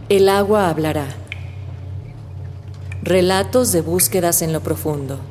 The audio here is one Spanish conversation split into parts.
El agua hablará. Relatos de búsquedas en lo profundo.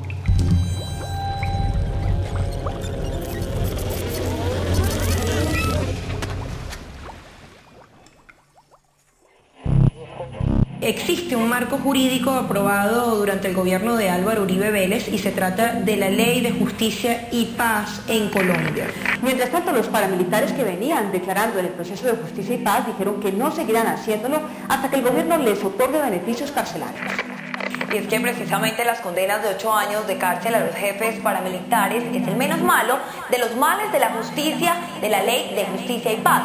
Existe un marco jurídico aprobado durante el gobierno de Álvaro Uribe Vélez y se trata de la Ley de Justicia y Paz en Colombia. Mientras tanto, los paramilitares que venían declarando en el proceso de justicia y paz dijeron que no seguirán haciéndolo hasta que el gobierno les otorgue beneficios carcelarios. Y es que precisamente las condenas de 8 años de cárcel a los jefes paramilitares es el menos malo de los males de la justicia, de la Ley de Justicia y Paz.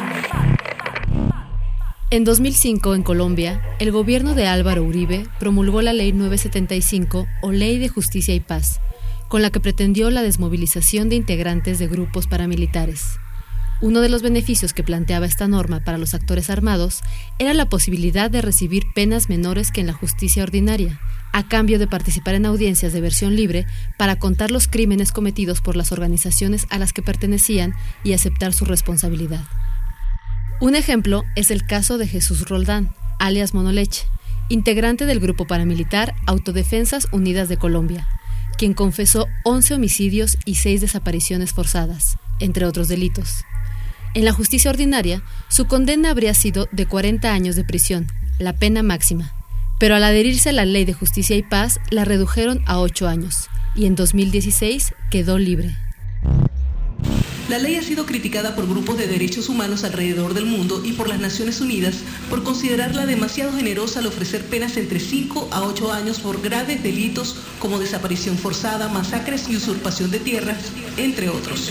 En 2005, en Colombia, el gobierno de Álvaro Uribe promulgó la Ley 975 o Ley de Justicia y Paz, con la que pretendió la desmovilización de integrantes de grupos paramilitares. Uno de los beneficios que planteaba esta norma para los actores armados era la posibilidad de recibir penas menores que en la justicia ordinaria, a cambio de participar en audiencias de versión libre para contar los crímenes cometidos por las organizaciones a las que pertenecían y aceptar su responsabilidad. Un ejemplo es el caso de Jesús Roldán, alias Monoleche, integrante del grupo paramilitar Autodefensas Unidas de Colombia, quien confesó 11 homicidios y 6 desapariciones forzadas, entre otros delitos. En la justicia ordinaria, su condena habría sido de 40 años de prisión, la pena máxima, pero al adherirse a la Ley de Justicia y Paz la redujeron a 8 años, y en 2016 quedó libre. La ley ha sido criticada por grupos de derechos humanos alrededor del mundo y por las Naciones Unidas por considerarla demasiado generosa al ofrecer penas entre 5 a 8 años por graves delitos como desaparición forzada, masacres y usurpación de tierras, entre otros.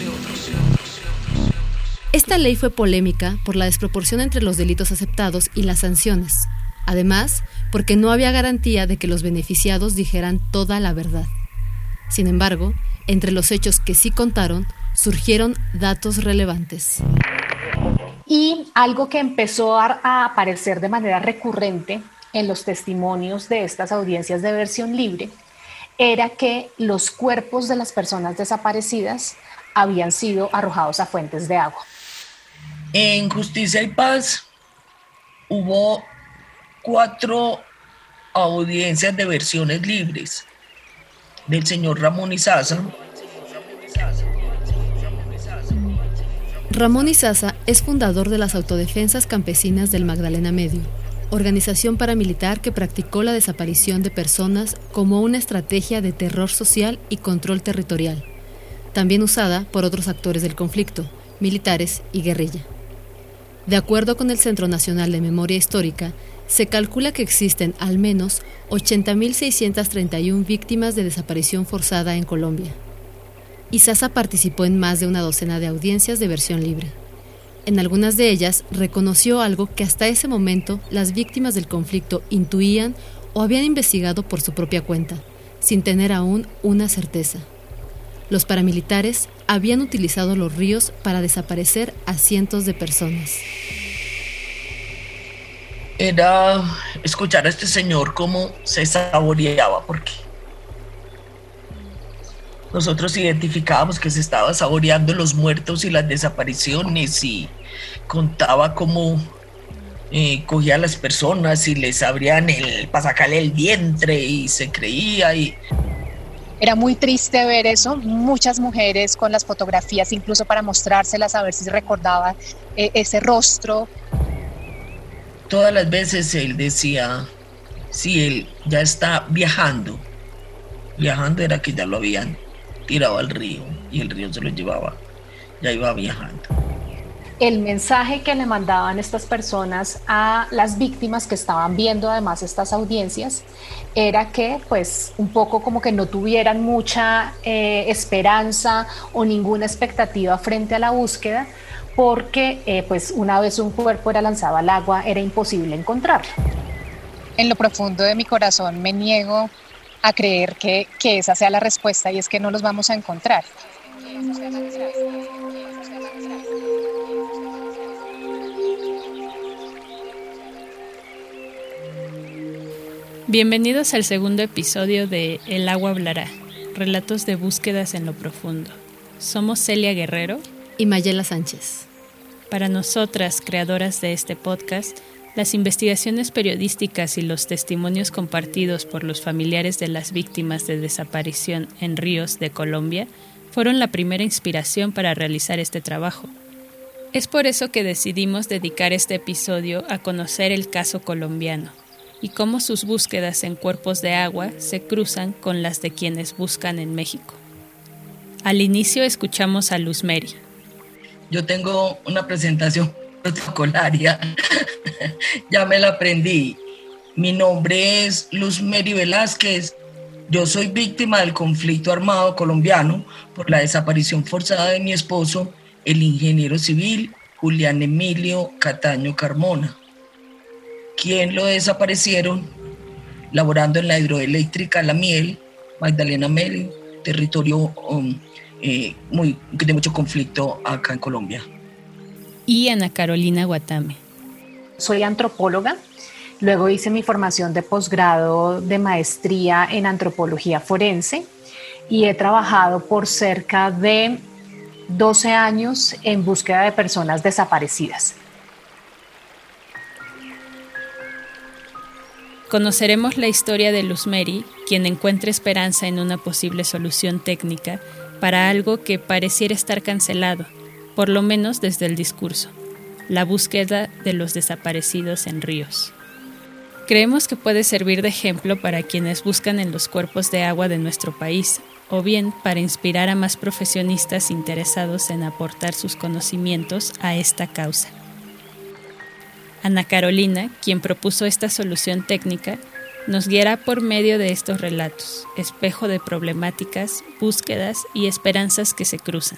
Esta ley fue polémica por la desproporción entre los delitos aceptados y las sanciones. Además, porque no había garantía de que los beneficiados dijeran toda la verdad. Sin embargo, entre los hechos que sí contaron, surgieron datos relevantes. Y algo que empezó a aparecer de manera recurrente en los testimonios de estas audiencias de versión libre era que los cuerpos de las personas desaparecidas habían sido arrojados a fuentes de agua. En Justicia y Paz hubo 4 audiencias de versiones libres del señor Ramón Izaza. Ramón Izaza es fundador de las Autodefensas Campesinas del Magdalena Medio, organización paramilitar que practicó la desaparición de personas como una estrategia de terror social y control territorial, también usada por otros actores del conflicto, militares y guerrilla. De acuerdo con el Centro Nacional de Memoria Histórica, se calcula que existen al menos 80.631 víctimas de desaparición forzada en Colombia. Izaza participó en más de una docena de audiencias de versión libre. En algunas de ellas reconoció algo que hasta ese momento las víctimas del conflicto intuían o habían investigado por su propia cuenta, sin tener aún una certeza. Los paramilitares habían utilizado los ríos para desaparecer a cientos de personas. Era escuchar a este señor cómo se saboreaba, porque nosotros identificábamos que se estaba saboreando los muertos y las desapariciones y contaba cómo cogía a las personas y les abrían para sacarle el vientre y se creía. Era muy triste ver eso, muchas mujeres con las fotografías incluso para mostrárselas a ver si recordaba ese rostro. Todas las veces él decía, si él ya está viajando era que ya lo habían tirado al río y el río se lo llevaba, ya iba viajando. El mensaje que le mandaban estas personas a las víctimas que estaban viendo además estas audiencias era que pues un poco como que no tuvieran mucha esperanza o ninguna expectativa frente a la búsqueda porque pues una vez un cuerpo era lanzado al agua era imposible encontrarlo. En lo profundo de mi corazón me niego a creer que esa sea la respuesta y es que no los vamos a encontrar. Bienvenidos al segundo episodio de El agua hablará, relatos de búsquedas en lo profundo. Somos Celia Guerrero y Mayela Sánchez. Para nosotras, creadoras de este podcast, Las investigaciones periodísticas y los testimonios compartidos por los familiares de las víctimas de desaparición en ríos de Colombia fueron la primera inspiración para realizar este trabajo. Es por eso que decidimos dedicar este episodio a conocer el caso colombiano y cómo sus búsquedas en cuerpos de agua se cruzan con las de quienes buscan en México. Al inicio escuchamos a Luz Mary. Yo tengo una presentación protocolaria, ya me la aprendí. Mi nombre es Luz Mary Velázquez. Yo soy víctima del conflicto armado colombiano por la desaparición forzada de mi esposo, el ingeniero civil Julián Emilio Cataño Carmona, quien lo desaparecieron laborando en la hidroeléctrica La Miel, Magdalena Medio, territorio de mucho conflicto acá en Colombia. Y Ana Carolina Guatame. Soy antropóloga, luego hice mi formación de posgrado de maestría en antropología forense y he trabajado por cerca de 12 años en búsqueda de personas desaparecidas. Conoceremos la historia de Luz Mary, quien encuentra esperanza en una posible solución técnica para algo que pareciera estar cancelado, por lo menos desde el discurso: la búsqueda de los desaparecidos en ríos. Creemos que puede servir de ejemplo para quienes buscan en los cuerpos de agua de nuestro país, o bien para inspirar a más profesionistas interesados en aportar sus conocimientos a esta causa. Ana Carolina, quien propuso esta solución técnica, nos guiará por medio de estos relatos, espejo de problemáticas, búsquedas y esperanzas que se cruzan.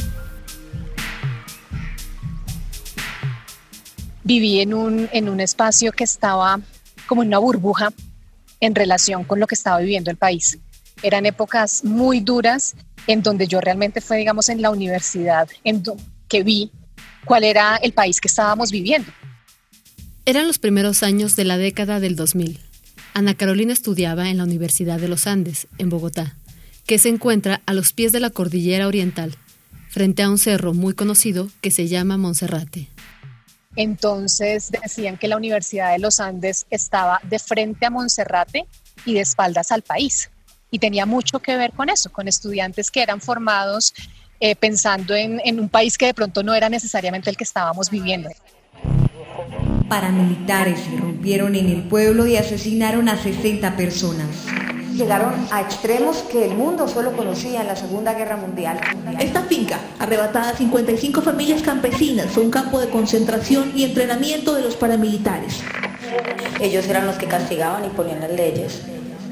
Viví en un espacio que estaba como en una burbuja en relación con lo que estaba viviendo el país. Eran épocas muy duras en donde yo realmente fue, digamos, en la universidad que vi cuál era el país que estábamos viviendo. Eran los primeros años de la década del 2000. Ana Carolina estudiaba en la Universidad de los Andes, en Bogotá, que se encuentra a los pies de la Cordillera Oriental, frente a un cerro muy conocido que se llama Monserrate. Entonces decían que la Universidad de los Andes estaba de frente a Monserrate y de espaldas al país. Y tenía mucho que ver con eso, con estudiantes que eran formados pensando en un país que de pronto no era necesariamente el que estábamos viviendo. Paramilitares irrumpieron en el pueblo y asesinaron a 60 personas. Llegaron a extremos que el mundo solo conocía en la Segunda Guerra Mundial. Esta finca, arrebatada a 55 familias campesinas, fue un campo de concentración y entrenamiento de los paramilitares. Ellos eran los que castigaban y ponían las leyes.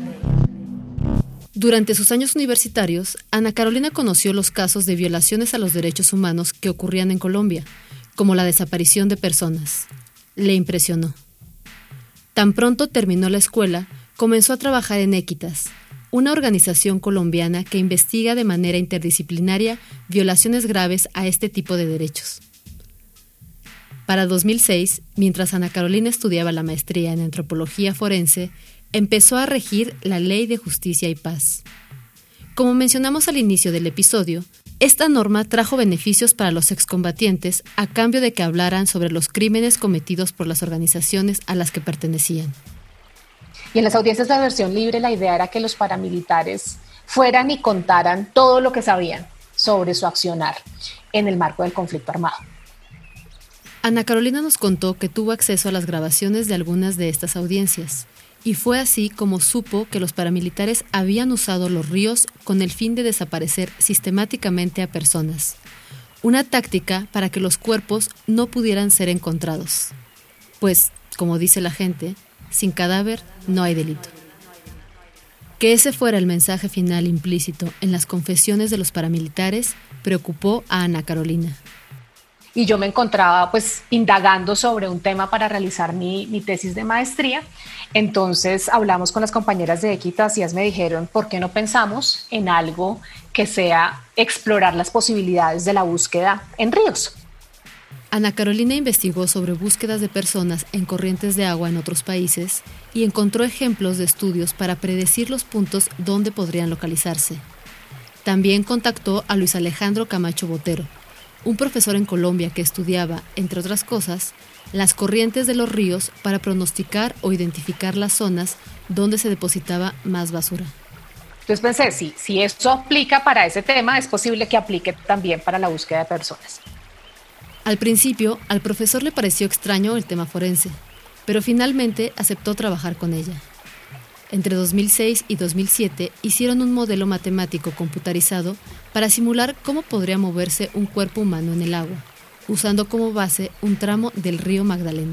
Durante sus años universitarios, Ana Carolina conoció los casos de violaciones a los derechos humanos que ocurrían en Colombia, como la desaparición de personas. Le impresionó. Tan pronto terminó la escuela, comenzó a trabajar en Équitas, una organización colombiana que investiga de manera interdisciplinaria violaciones graves a este tipo de derechos. Para 2006, mientras Ana Carolina estudiaba la maestría en antropología forense, empezó a regir la Ley de Justicia y Paz. Como mencionamos al inicio del episodio, esta norma trajo beneficios para los excombatientes a cambio de que hablaran sobre los crímenes cometidos por las organizaciones a las que pertenecían. Y en las audiencias de versión libre la idea era que los paramilitares fueran y contaran todo lo que sabían sobre su accionar en el marco del conflicto armado. Ana Carolina nos contó que tuvo acceso a las grabaciones de algunas de estas audiencias, y fue así como supo que los paramilitares habían usado los ríos con el fin de desaparecer sistemáticamente a personas, una táctica para que los cuerpos no pudieran ser encontrados. Pues, como dice la gente, sin cadáver no hay delito. Que ese fuera el mensaje final implícito en las confesiones de los paramilitares preocupó a Ana Carolina. Y yo me encontraba pues indagando sobre un tema para realizar mi tesis de maestría. Entonces hablamos con las compañeras de Équitas y ellas me dijeron, ¿por qué no pensamos en algo que sea explorar las posibilidades de la búsqueda en ríos? Ana Carolina investigó sobre búsquedas de personas en corrientes de agua en otros países y encontró ejemplos de estudios para predecir los puntos donde podrían localizarse. También contactó a Luis Alejandro Camacho Botero, un profesor en Colombia que estudiaba, entre otras cosas, las corrientes de los ríos para pronosticar o identificar las zonas donde se depositaba más basura. Entonces pensé, si esto aplica para ese tema, es posible que aplique también para la búsqueda de personas. Al principio, al profesor le pareció extraño el tema forense, pero finalmente aceptó trabajar con ella. Entre 2006 y 2007 hicieron un modelo matemático computarizado para simular cómo podría moverse un cuerpo humano en el agua, usando como base un tramo del río Magdalena.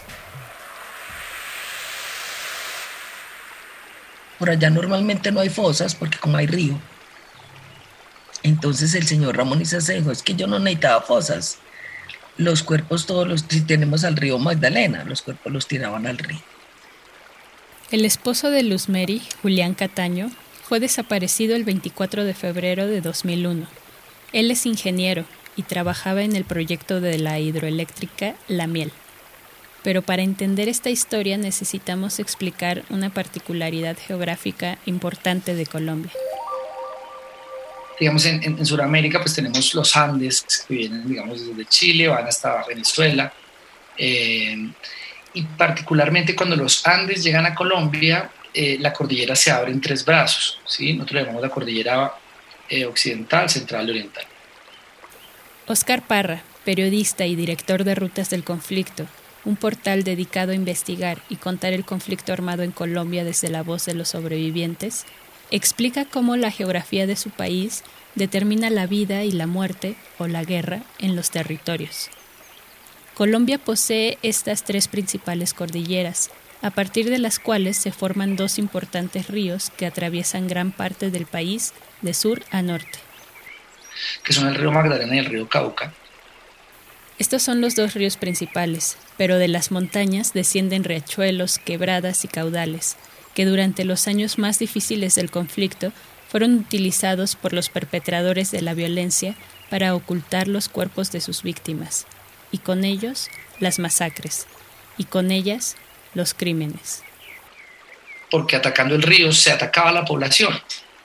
Por allá normalmente no hay fosas porque como hay río. Entonces el señor Ramón Izaza dijo, es que yo no necesitaba fosas. Los cuerpos todos los tenemos al río Magdalena, los cuerpos los tiraban al río. El esposo de Luz Mary, Julián Cataño, fue desaparecido el 24 de febrero de 2001. Él es ingeniero y trabajaba en el proyecto de la hidroeléctrica La Miel. Pero para entender esta historia necesitamos explicar una particularidad geográfica importante de Colombia. Digamos, en Sudamérica pues tenemos los Andes, que vienen, digamos, desde Chile, van hasta Venezuela, y particularmente cuando los Andes llegan a Colombia, la cordillera se abre en 3 brazos, ¿sí? Nosotros le llamamos la cordillera occidental, central y oriental. Óscar Parra, periodista y director de Rutas del Conflicto, un portal dedicado a investigar y contar el conflicto armado en Colombia desde la voz de los sobrevivientes, explica cómo la geografía de su país determina la vida y la muerte o la guerra en los territorios. Colombia posee estas 3 principales cordilleras, a partir de las cuales se forman 2 importantes ríos que atraviesan gran parte del país de sur a norte, que son el río Magdalena y el río Cauca. Estos son los 2 ríos principales, pero de las montañas descienden riachuelos, quebradas y caudales, que durante los años más difíciles del conflicto fueron utilizados por los perpetradores de la violencia para ocultar los cuerpos de sus víctimas, y con ellos las masacres, y con ellas los crímenes. Porque atacando el río se atacaba a la población.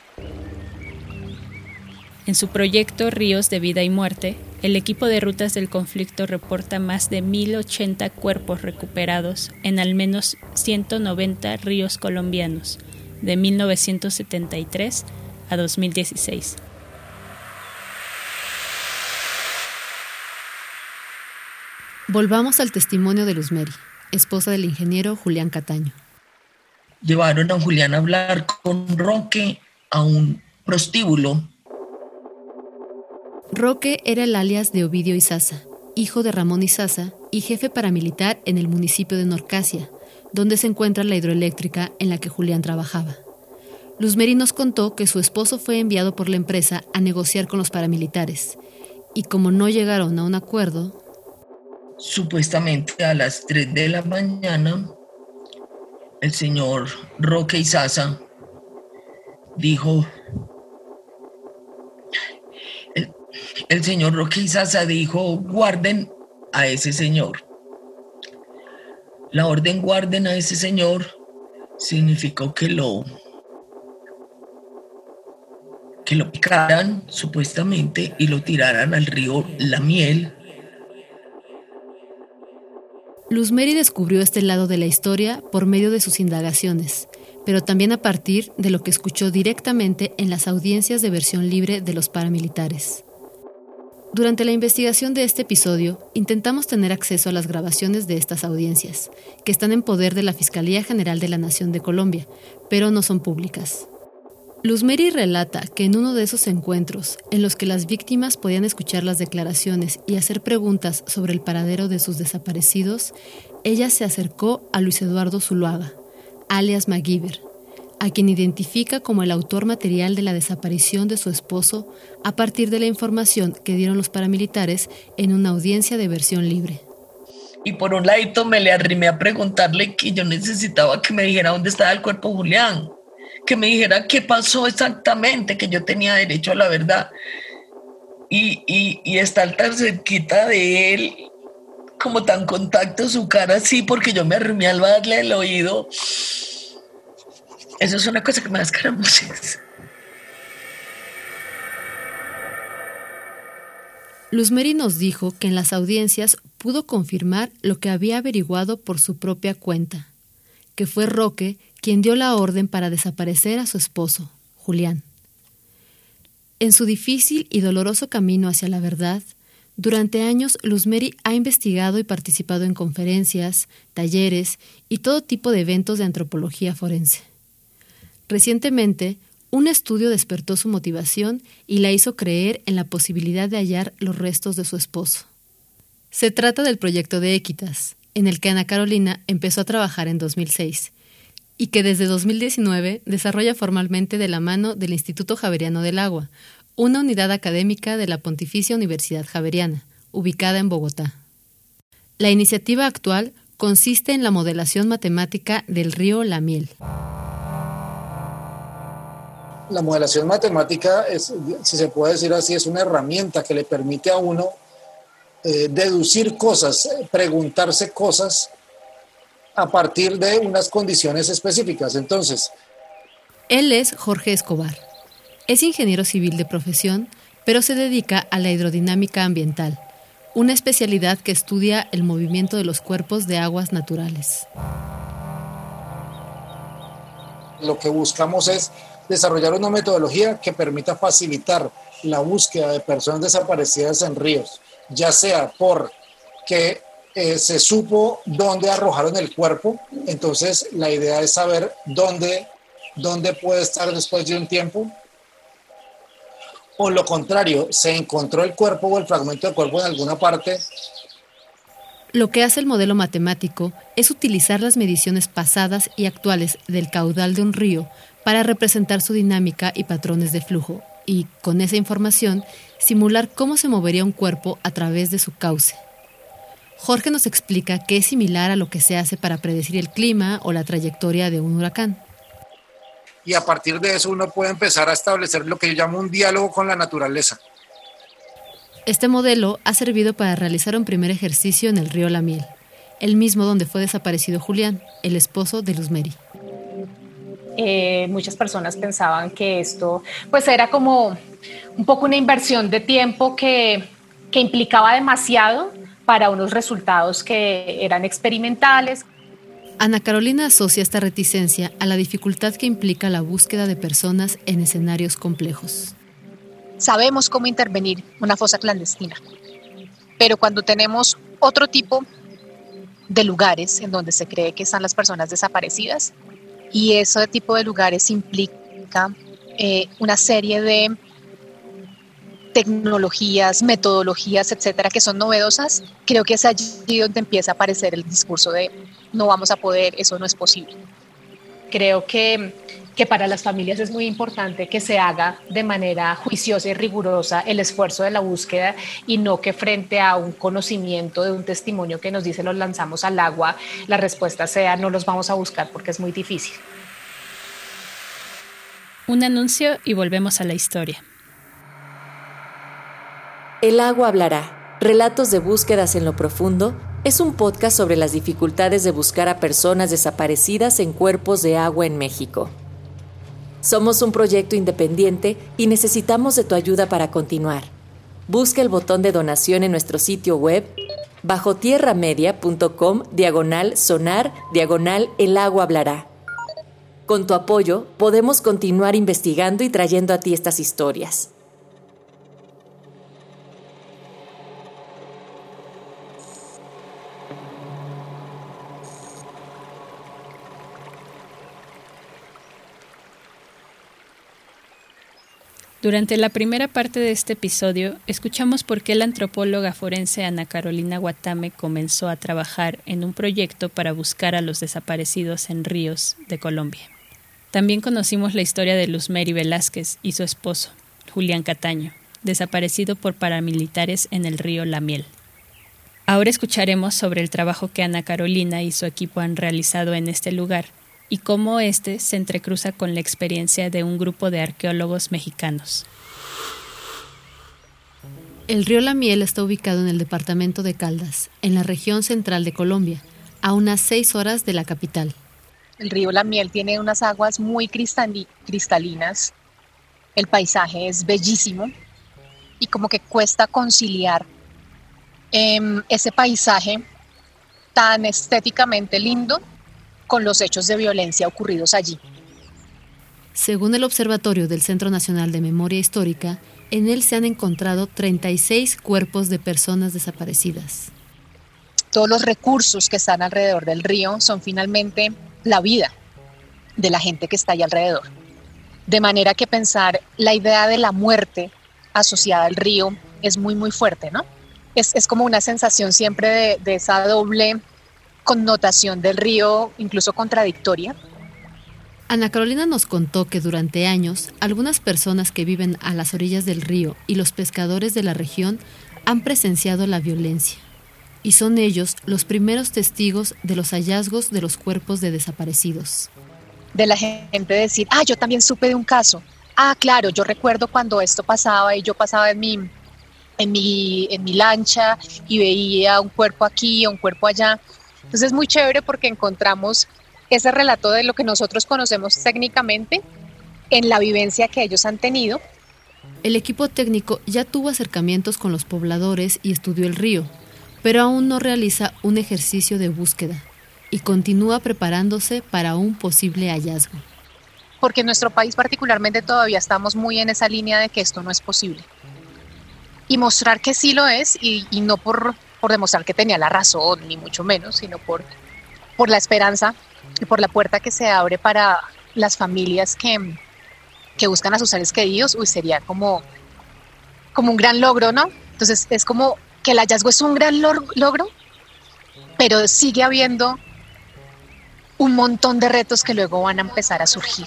En su proyecto Ríos de Vida y Muerte, el equipo de Rutas del Conflicto reporta más de 1.080 cuerpos recuperados en al menos 190 ríos colombianos, de 1973 a 2016. Volvamos al testimonio de Luz Mary, esposa del ingeniero Julián Cataño. Llevaron a Julián a hablar con Roque a un prostíbulo. Roque era el alias de Ovidio Izaza, hijo de Ramón Izaza y jefe paramilitar en el municipio de Norcasia, donde se encuentra la hidroeléctrica en la que Julián trabajaba. Luz Mary nos contó que su esposo fue enviado por la empresa a negociar con los paramilitares, y como no llegaron a un acuerdo... Supuestamente a las 3 de la mañana, el señor Roque Izaza dijo... El señor Roque Izaza dijo, guarden a ese señor. La orden guarden a ese señor significó que lo picaran, supuestamente, y lo tiraran al río La Miel. Luz Mary descubrió este lado de la historia por medio de sus indagaciones, pero también a partir de lo que escuchó directamente en las audiencias de versión libre de los paramilitares. Durante la investigación de este episodio, intentamos tener acceso a las grabaciones de estas audiencias, que están en poder de la Fiscalía General de la Nación de Colombia, pero no son públicas. Luz Mary relata que en uno de esos encuentros, en los que las víctimas podían escuchar las declaraciones y hacer preguntas sobre el paradero de sus desaparecidos, ella se acercó a Luis Eduardo Zuluaga, alias MacGyver, a quien identifica como el autor material de la desaparición de su esposo a partir de la información que dieron los paramilitares en una audiencia de versión libre. Y por un ladito me le arrimé a preguntarle que yo necesitaba que me dijera dónde estaba el cuerpo de Julián, que me dijera qué pasó exactamente, que yo tenía derecho a la verdad. Y estar tan cerquita de él, como tan contacto su cara así, porque yo me arrimé al darle el oído. Eso es una cosa que me da escaramuces. Luzmeri nos dijo que en las audiencias pudo confirmar lo que había averiguado por su propia cuenta, que fue Roque quien dio la orden para desaparecer a su esposo, Julián. En su difícil y doloroso camino hacia la verdad, durante años Luzmeri ha investigado y participado en conferencias, talleres y todo tipo de eventos de antropología forense. Recientemente, un estudio despertó su motivación y la hizo creer en la posibilidad de hallar los restos de su esposo. Se trata del proyecto de Équitas, en el que Ana Carolina empezó a trabajar en 2006 y que desde 2019 desarrolla formalmente de la mano del Instituto Javeriano del Agua, una unidad académica de la Pontificia Universidad Javeriana, ubicada en Bogotá. La iniciativa actual consiste en la modelación matemática del río La Miel. La modelación matemática es, si se puede decir así, es una herramienta que le permite a uno deducir cosas, preguntarse cosas a partir de unas condiciones específicas. Entonces, él es Jorge Escobar. Es ingeniero civil de profesión, pero se dedica a la hidrodinámica ambiental, una especialidad que estudia el movimiento de los cuerpos de aguas naturales. Lo que buscamos es desarrollar una metodología que permita facilitar la búsqueda de personas desaparecidas en ríos, ya sea porque se supo dónde arrojaron el cuerpo, entonces la idea es saber dónde puede estar después de un tiempo, o lo contrario, se encontró el cuerpo o el fragmento de cuerpo en alguna parte. Lo que hace el modelo matemático es utilizar las mediciones pasadas y actuales del caudal de un río para representar su dinámica y patrones de flujo y, con esa información, simular cómo se movería un cuerpo a través de su cauce. Jorge nos explica que es similar a lo que se hace para predecir el clima o la trayectoria de un huracán. Y a partir de eso uno puede empezar a establecer lo que yo llamo un diálogo con la naturaleza. Este modelo ha servido para realizar un primer ejercicio en el río La Miel, el mismo donde fue desaparecido Julián, el esposo de Luzmeri. Muchas personas pensaban que esto pues era como un poco una inversión de tiempo que implicaba demasiado para unos resultados que eran experimentales. Ana Carolina asocia esta reticencia a la dificultad que implica la búsqueda de personas en escenarios complejos. Sabemos cómo intervenir una fosa clandestina, pero cuando tenemos otro tipo de lugares en donde se cree que están las personas desaparecidas, y ese tipo de lugares implica una serie de tecnologías, metodologías, etcétera, que son novedosas, creo que es allí donde empieza a aparecer el discurso de no vamos a poder, eso no es posible. Creo que para las familias es muy importante que se haga de manera juiciosa y rigurosa el esfuerzo de la búsqueda y no que frente a un conocimiento de un testimonio que nos dice los lanzamos al agua, la respuesta sea no los vamos a buscar porque es muy difícil. Un anuncio y volvemos a la historia. El agua hablará. Relatos de búsquedas en lo profundo es un podcast sobre las dificultades de buscar a personas desaparecidas en cuerpos de agua en México. Somos un proyecto independiente y necesitamos de tu ayuda para continuar. Busca el botón de donación en nuestro sitio web bajotierramedia.com/sonar/el agua hablará. Con tu apoyo podemos continuar investigando y trayendo a ti estas historias. Durante la primera parte de este episodio, escuchamos por qué la antropóloga forense Ana Carolina Guatame comenzó a trabajar en un proyecto para buscar a los desaparecidos en ríos de Colombia. También conocimos la historia de Luzmeri Velázquez y su esposo, Julián Cataño, desaparecido por paramilitares en el río La Miel. Ahora escucharemos sobre el trabajo que Ana Carolina y su equipo han realizado en este lugar, y cómo este se entrecruza con la experiencia de un grupo de arqueólogos mexicanos. El río La Miel está ubicado en el departamento de Caldas, en la región central de Colombia, a unas 6 horas de la capital. El río La Miel tiene unas aguas muy cristalinas, el paisaje es bellísimo y como que cuesta conciliar ese paisaje tan estéticamente lindo con los hechos de violencia ocurridos allí. Según el Observatorio del Centro Nacional de Memoria Histórica, en él se han encontrado 36 cuerpos de personas desaparecidas. Todos los recursos que están alrededor del río son finalmente la vida de la gente que está ahí alrededor. De manera que pensar la idea de la muerte asociada al río es muy, muy fuerte, ¿no? Es como una sensación siempre de esa doble connotación del río, incluso contradictoria. Ana Carolina nos contó que durante años, algunas personas que viven a las orillas del río y los pescadores de la región han presenciado la violencia. Y son ellos los primeros testigos de los hallazgos de los cuerpos de desaparecidos. De la gente decir, yo también supe de un caso. Claro, yo recuerdo cuando esto pasaba y yo pasaba en mi lancha y veía un cuerpo aquí, un cuerpo allá. Entonces es muy chévere porque encontramos ese relato de lo que nosotros conocemos técnicamente en la vivencia que ellos han tenido. El equipo técnico ya tuvo acercamientos con los pobladores y estudió el río, pero aún no realiza un ejercicio de búsqueda y continúa preparándose para un posible hallazgo. Porque en nuestro país particularmente todavía estamos muy en esa línea de que esto no es posible. Y mostrar que sí lo es, y no por demostrar que tenía la razón, ni mucho menos, sino por la esperanza y por la puerta que se abre para las familias que buscan a sus seres queridos. Sería como un gran logro, ¿no? Entonces es como que el hallazgo es un gran logro, pero sigue habiendo un montón de retos que luego van a empezar a surgir.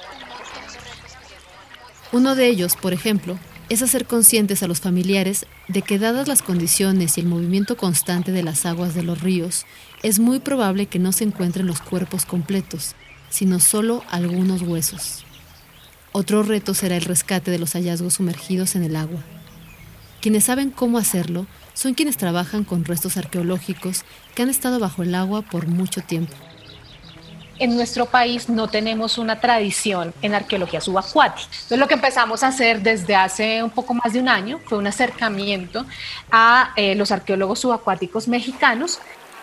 Uno de ellos, por ejemplo, es hacer conscientes a los familiares de que, dadas las condiciones y el movimiento constante de las aguas de los ríos, es muy probable que no se encuentren los cuerpos completos, sino solo algunos huesos. Otro reto será el rescate de los hallazgos sumergidos en el agua. Quienes saben cómo hacerlo son quienes trabajan con restos arqueológicos que han estado bajo el agua por mucho tiempo. En nuestro país no tenemos una tradición en arqueología subacuática. Entonces lo que empezamos a hacer desde hace un poco más de un año fue un acercamiento a los arqueólogos subacuáticos mexicanos.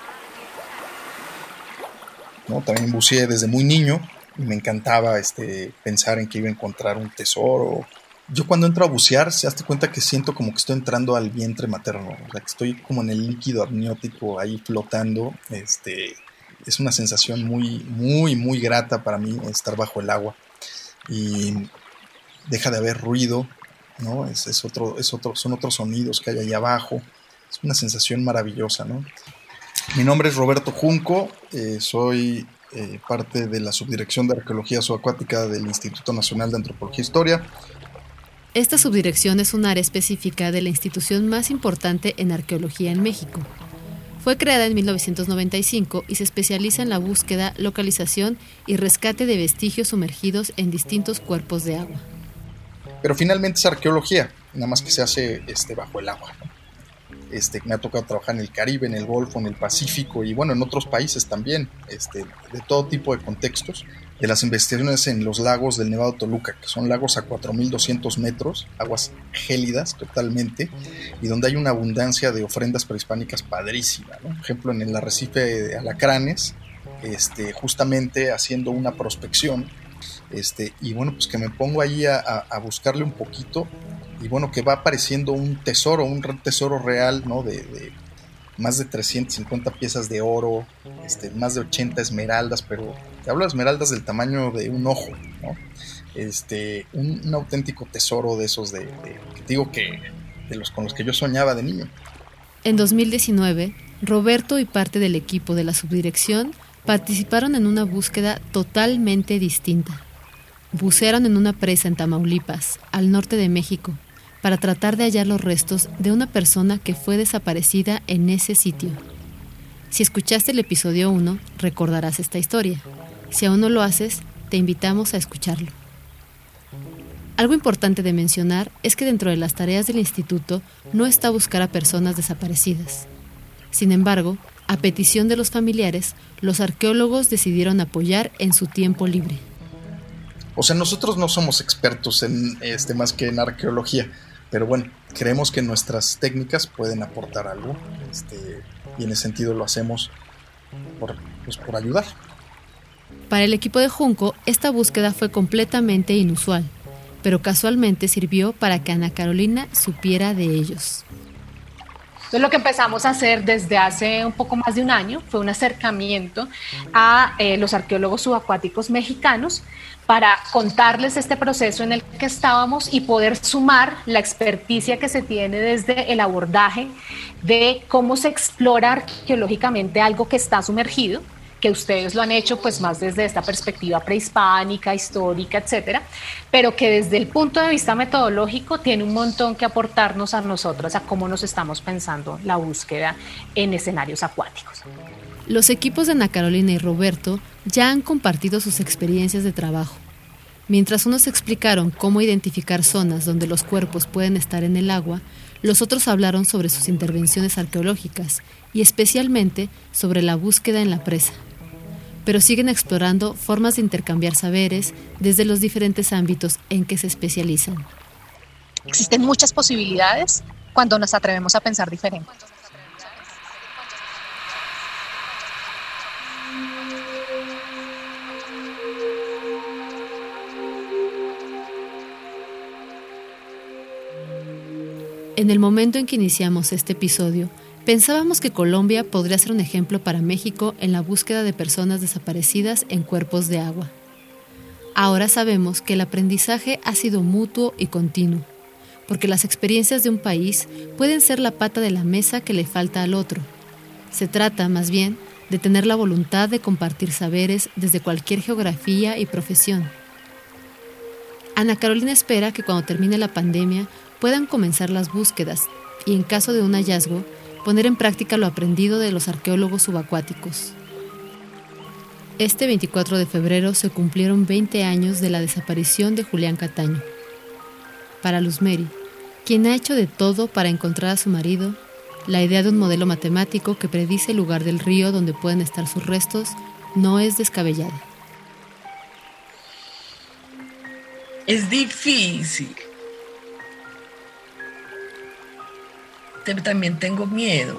También buceé desde muy niño y me encantaba pensar en que iba a encontrar un tesoro. Yo cuando entro a bucear, se hace cuenta que siento como que estoy entrando al vientre materno, o sea, que estoy como en el líquido amniótico ahí flotando. Es una sensación muy, muy, muy grata para mí estar bajo el agua y deja de haber ruido, ¿no? Son otros sonidos que hay ahí abajo. Es una sensación maravillosa, ¿no? Mi nombre es Roberto Junco, soy parte de la Subdirección de Arqueología Subacuática del Instituto Nacional de Antropología e Historia. Esta subdirección es un área específica de la institución más importante en arqueología en México. Fue creada en 1995 y se especializa en la búsqueda, localización y rescate de vestigios sumergidos en distintos cuerpos de agua. Pero finalmente es arqueología, nada más que se hace bajo el agua, ¿no? Me ha tocado trabajar en el Caribe, en el Golfo, en el Pacífico y en otros países también, de todo tipo de contextos. De las investigaciones en los lagos del Nevado Toluca, que son lagos a 4,200 metros, aguas gélidas totalmente, y donde hay una abundancia de ofrendas prehispánicas padrísima, ¿no? Por ejemplo, en el arrecife de Alacranes, justamente haciendo una prospección, y pues que me pongo ahí a buscarle un poquito, y que va apareciendo un tesoro real, ¿no? De más de 350 piezas de oro, más de 80 esmeraldas, pero te hablo de esmeraldas del tamaño de un ojo, ¿no? Un auténtico tesoro de esos con los que yo soñaba de niño. En 2019, Roberto y parte del equipo de la subdirección participaron en una búsqueda totalmente distinta. Bucearon en una presa en Tamaulipas, al norte de México, para tratar de hallar los restos de una persona que fue desaparecida en ese sitio. Si escuchaste el episodio 1, recordarás esta historia. Si aún no lo haces, te invitamos a escucharlo. Algo importante de mencionar es que dentro de las tareas del instituto no está buscar a personas desaparecidas. Sin embargo, a petición de los familiares, los arqueólogos decidieron apoyar en su tiempo libre. O sea, nosotros no somos expertos en más que en arqueología. Pero bueno, creemos que nuestras técnicas pueden aportar algo, y en ese sentido lo hacemos por ayudar. Para el equipo de Junco, esta búsqueda fue completamente inusual, pero casualmente sirvió para que Ana Carolina supiera de ellos. Entonces lo que empezamos a hacer desde hace un poco más de un año fue un acercamiento a los arqueólogos subacuáticos mexicanos para contarles este proceso en el que estábamos y poder sumar la experticia que se tiene desde el abordaje de cómo se explora arqueológicamente algo que está sumergido, que ustedes lo han hecho pues más desde esta perspectiva prehispánica, histórica, etcétera, pero que desde el punto de vista metodológico tiene un montón que aportarnos a nosotros, a cómo nos estamos pensando la búsqueda en escenarios acuáticos. Los equipos de Ana Carolina y Roberto ya han compartido sus experiencias de trabajo. Mientras unos explicaron cómo identificar zonas donde los cuerpos pueden estar en el agua, los otros hablaron sobre sus intervenciones arqueológicas y especialmente sobre la búsqueda en la presa. Pero siguen explorando formas de intercambiar saberes desde los diferentes ámbitos en que se especializan. Existen muchas posibilidades cuando nos atrevemos a pensar diferente. En el momento en que iniciamos este episodio, pensábamos que Colombia podría ser un ejemplo para México en la búsqueda de personas desaparecidas en cuerpos de agua. Ahora sabemos que el aprendizaje ha sido mutuo y continuo, porque las experiencias de un país pueden ser la pata de la mesa que le falta al otro. Se trata, más bien, de tener la voluntad de compartir saberes desde cualquier geografía y profesión. Ana Carolina espera que cuando termine la pandemia puedan comenzar las búsquedas y, en caso de un hallazgo, poner en práctica lo aprendido de los arqueólogos subacuáticos. Este 24 de febrero se cumplieron 20 años de la desaparición de Julián Cataño. Para Luz Mary, quien ha hecho de todo para encontrar a su marido, la idea de un modelo matemático que predice el lugar del río donde pueden estar sus restos no es descabellada. Es difícil. También tengo miedo.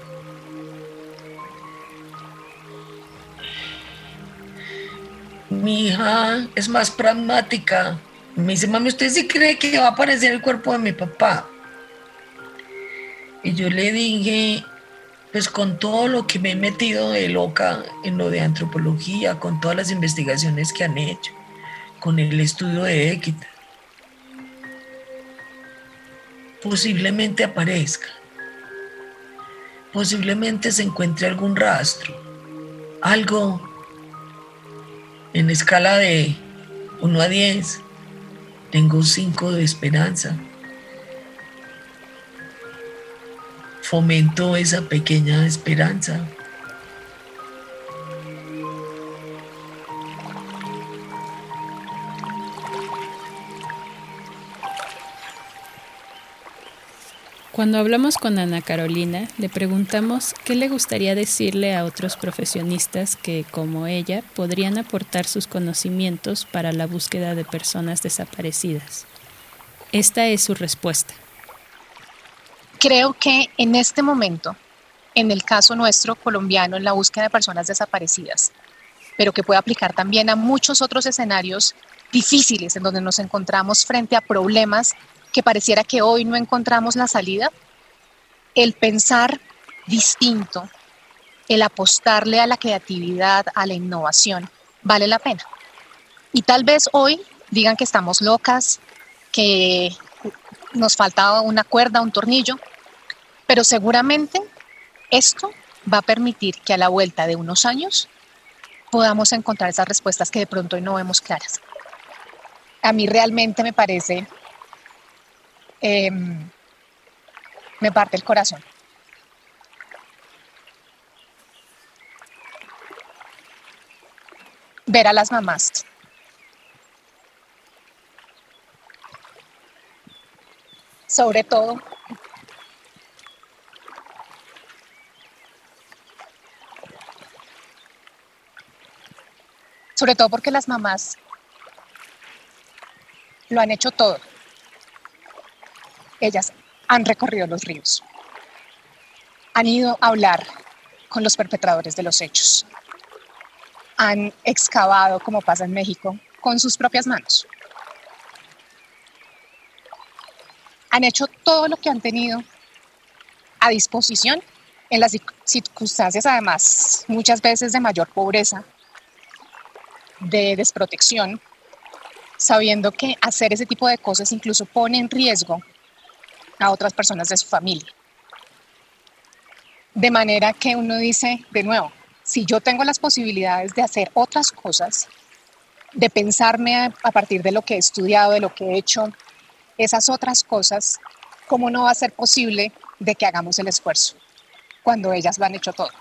Mi hija es más pragmática. Me dice, mami, ¿usted sí cree que va a aparecer el cuerpo de mi papá? Y yo le dije, pues con todo lo que me he metido de loca en lo de antropología, con todas las investigaciones que han hecho, con el estudio de Équita, posiblemente aparezca. Posiblemente se encuentre algún rastro, algo en escala de 1 a 10. Tengo 5 de esperanza. Fomento esa pequeña esperanza. Cuando hablamos con Ana Carolina, le preguntamos qué le gustaría decirle a otros profesionistas que, como ella, podrían aportar sus conocimientos para la búsqueda de personas desaparecidas. Esta es su respuesta. Creo que en este momento, en el caso nuestro colombiano, en la búsqueda de personas desaparecidas, pero que puede aplicar también a muchos otros escenarios difíciles en donde nos encontramos frente a problemas que pareciera que hoy no encontramos la salida, el pensar distinto, el apostarle a la creatividad, a la innovación, vale la pena. Y tal vez hoy digan que estamos locas, que nos falta una cuerda, un tornillo, pero seguramente esto va a permitir que a la vuelta de unos años podamos encontrar esas respuestas que de pronto hoy no vemos claras. A mí realmente me parece... me parte el corazón. Ver a las mamás. Sobre todo, porque las mamás lo han hecho todo. ellas han recorrido los ríos, han ido a hablar con los perpetradores de los hechos, han excavado, como pasa en México, con sus propias manos. Han hecho todo lo que han tenido a disposición en las circunstancias, además, muchas veces de mayor pobreza, de desprotección, sabiendo que hacer ese tipo de cosas incluso pone en riesgo a otras personas de su familia. De manera que uno dice, de nuevo, si yo tengo las posibilidades de hacer otras cosas, de pensarme a partir de lo que he estudiado, de lo que he hecho, esas otras cosas, ¿cómo no va a ser posible de que hagamos el esfuerzo cuando ellas lo han hecho todo?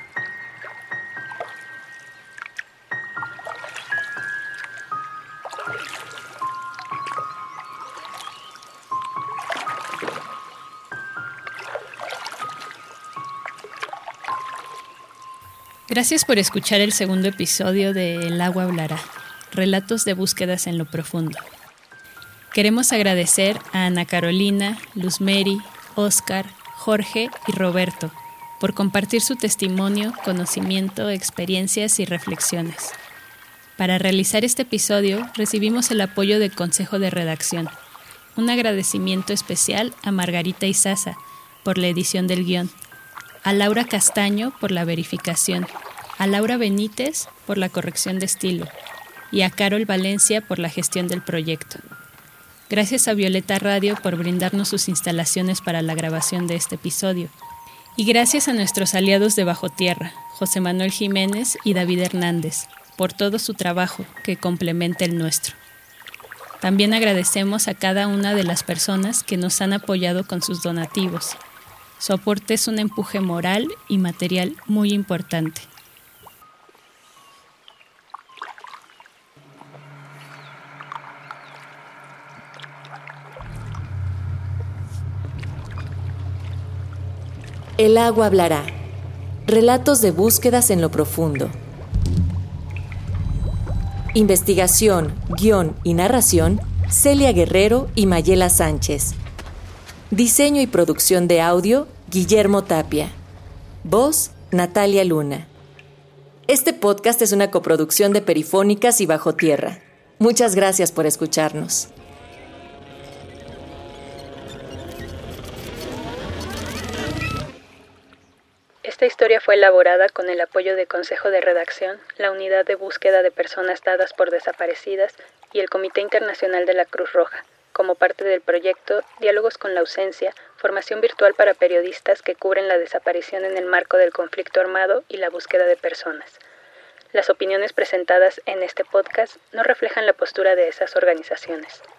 Gracias por escuchar el segundo episodio de El agua hablará, relatos de búsquedas en lo profundo. Queremos agradecer a Ana Carolina, Luz Mary, Oscar, Jorge y Roberto por compartir su testimonio, conocimiento, experiencias y reflexiones. Para realizar este episodio recibimos el apoyo del Consejo de Redacción. Un agradecimiento especial a Margarita Izaza por la edición del guión, a Laura Castaño por la verificación, a Laura Benítez por la corrección de estilo y a Carol Valencia por la gestión del proyecto. Gracias a Violeta Radio por brindarnos sus instalaciones para la grabación de este episodio. Y gracias a nuestros aliados de Bajo Tierra, José Manuel Jiménez y David Hernández, por todo su trabajo que complementa el nuestro. También agradecemos a cada una de las personas que nos han apoyado con sus donativos. Su aporte es un empuje moral y material muy importante. El agua hablará. Relatos de búsquedas en lo profundo. Investigación, guión y narración, Celia Guerrero y Mayela Sánchez. Diseño y producción de audio, Guillermo Tapia. Voz, Natalia Luna. Este podcast es una coproducción de Perifónicas y Bajo Tierra. Muchas gracias por escucharnos. Esta historia fue elaborada con el apoyo del Consejo de Redacción, la Unidad de Búsqueda de Personas Dadas por Desaparecidas y el Comité Internacional de la Cruz Roja, como parte del proyecto Diálogos con la Ausencia, formación virtual para periodistas que cubren la desaparición en el marco del conflicto armado y la búsqueda de personas. Las opiniones presentadas en este podcast no reflejan la postura de esas organizaciones.